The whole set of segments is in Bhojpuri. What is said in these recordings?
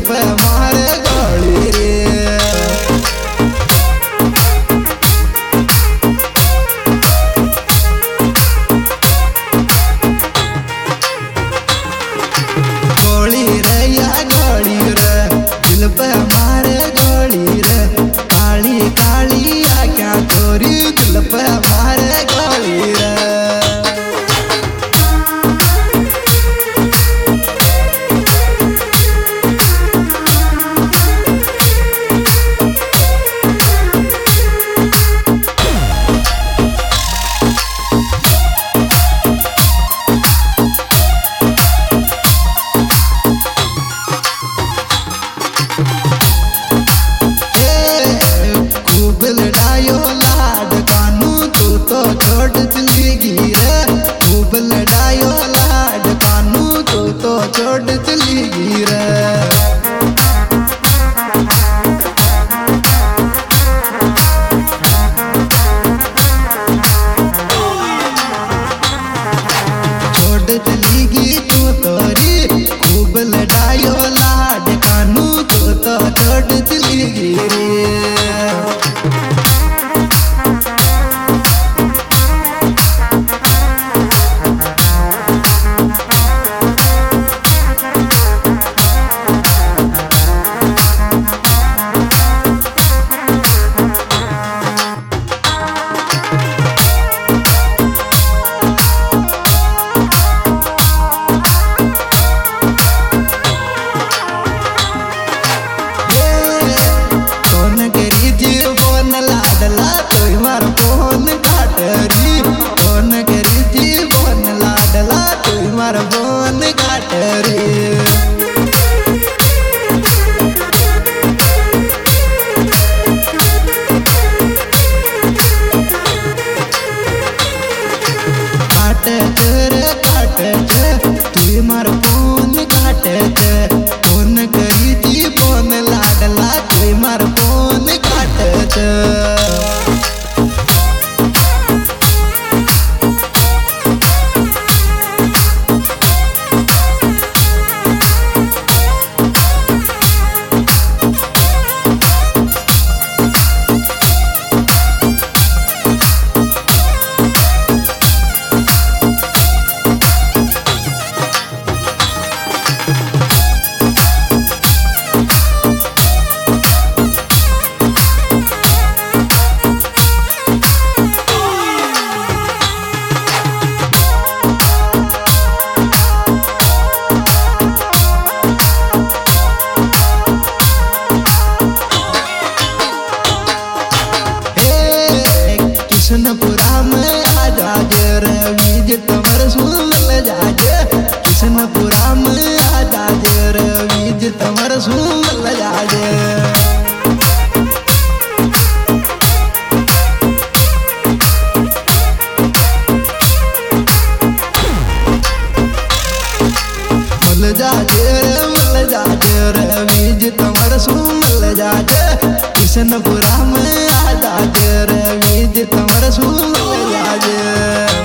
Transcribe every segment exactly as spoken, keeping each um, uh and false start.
पे मारे गोली रे। गोली रे या गोली रे दिल पे मारे गोली रे। काली काली आँखा तोरी दिल पे मारे गोली रे। लड़ायो लाड कानू तू तो छोड़ चली गई रे। खूब लड़ायो लाड कानू तू तो छोड़ चली गई रे। छोड़ चली गई तू तोरी खूब लड़ायो लाड कानू तू तो छोड़ चली गई रे। लाडला तोय मार फोन काटरी फोन करी जी फोन लाडला तोय मार फोन काटरी। काटे रे काटे तोय मार फोन काटे फोन करी जी फोन लाडला तोय मार फोन काटे। किशनपुरा में आजा रे बीज तमर सुन ले जाजे। किशनपुरा में आजा रे बीज तमर सुन ले जाजे। मल जाजे रे मल जाजे रे बीज तमर सुन ले जाजे। किशनपुरा में आजा रे बीज तमर सुन ले जाजे।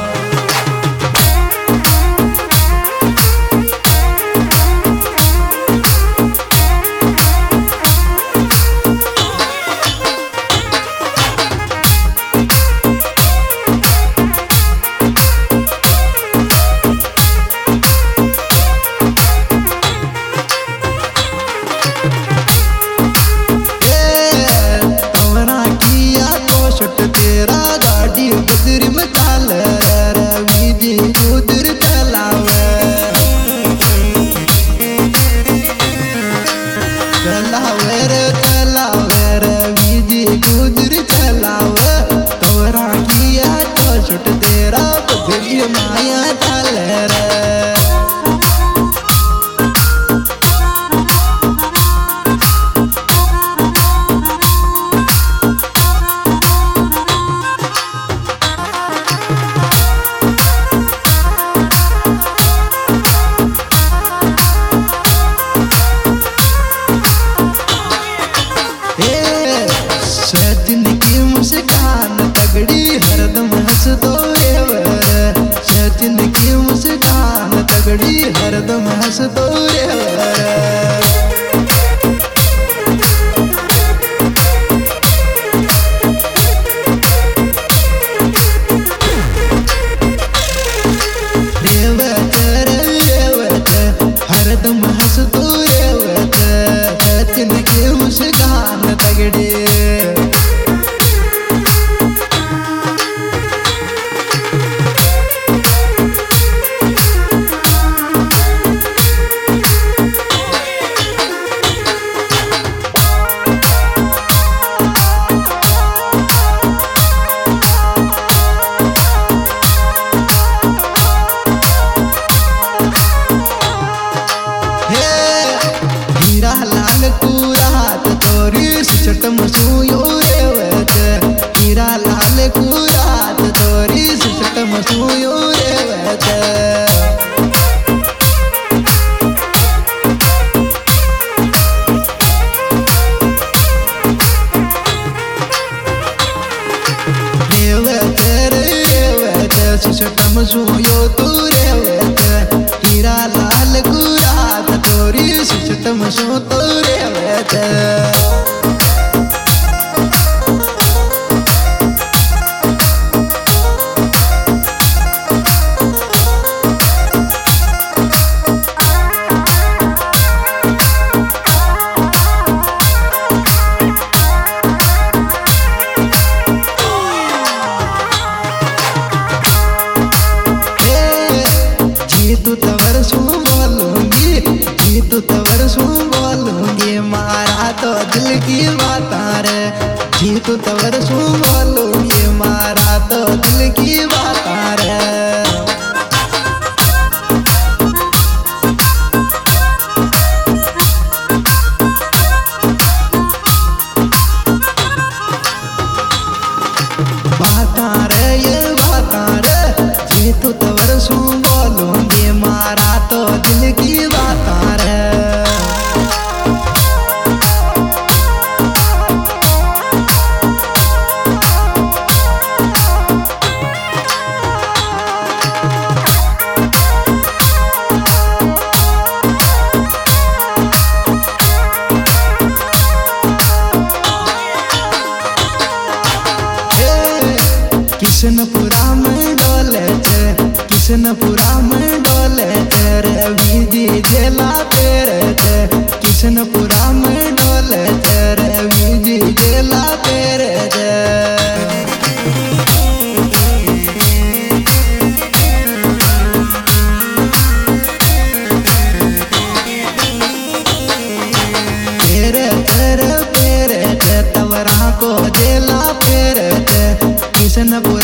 तेरा गाड़ी बदरी में चाल रे बीजी गुजर चलावे चलावे रे चलावे रे बीजी गुजर चलावे। तोरा किया तो छोट तेरा बदरी माया चाल रे। सचिन की मुस्कान तगड़ी हरदम हंस दो रे। सचिन की मुस्कान तगड़ी हरदम हंस दो रे। लाल कुरात तोरी सिचटम सुयो रेवत हीरा लाल कुरात तोरी सिचटम सुयो रेवत सिचटम सुयो तू रेवत हीरा लाल कुरात तोरी सिचटम सु तो रेवत तू तवर सू बोलूंगी तू तवर सू बोलूंगी मारा तो दिल की बात रे जी तू तवर सू बोलूंगी मारा तो दिल की बात रे बात रे ये बात रे जी तू तवर सू बोलूंगी मारा तो दिल की बात रे किशनपुरा में डोले थे किशनपुरा में डोले तेरे बीजी जेला तेरे थे किशनपुरा में डोले तेरे बीजी जेला तेरे थे तेरे तेरे तेरे थे तवरा को जेला तेरे थे किशनपुरा